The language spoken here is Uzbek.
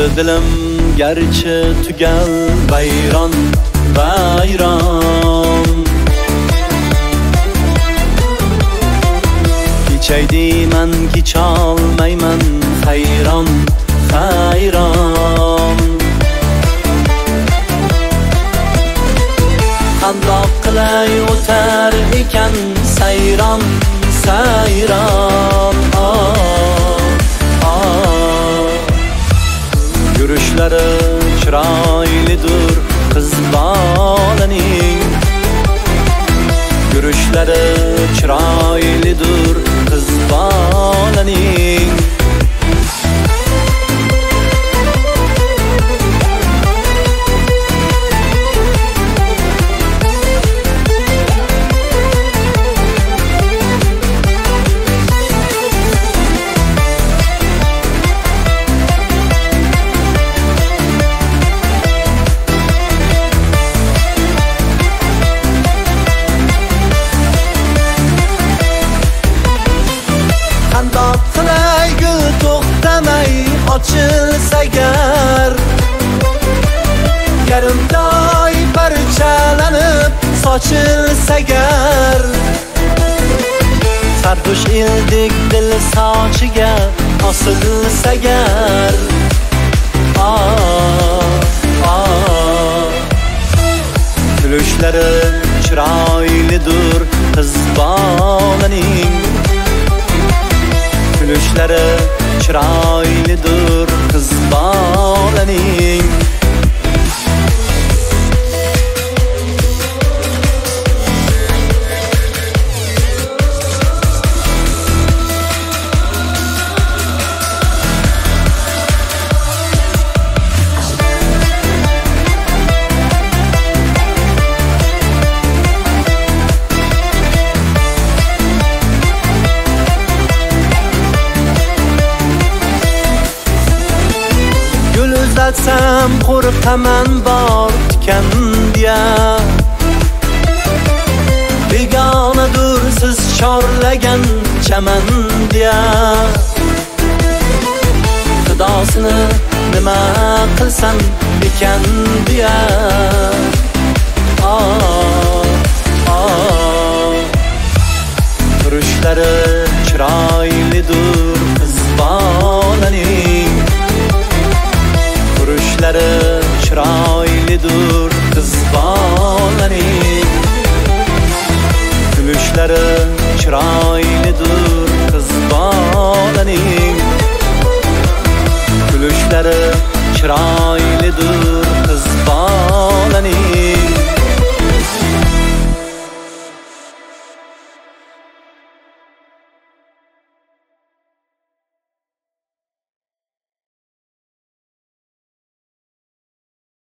dilim garchi tugal bayron bayron kechay deyman kecholmayman hayron hayron qandoq qilay o'tar ekan sayron sayron Yurushlari chiroylidir qiz bolaning Yurushlari chiroylidir qiz bolaning ochilsa gar yarimdoy parchalanib sochilsa gar sarxush eldek dil sochiga osilsa gar kulishlari chiroylidir qiz bolaning kulishlari chiroylidir qiz bolaning uzatsam qo'rqaman bor tikan diya begonadur siz chorlagan chaman diya xudosini nima qilsam ekan diya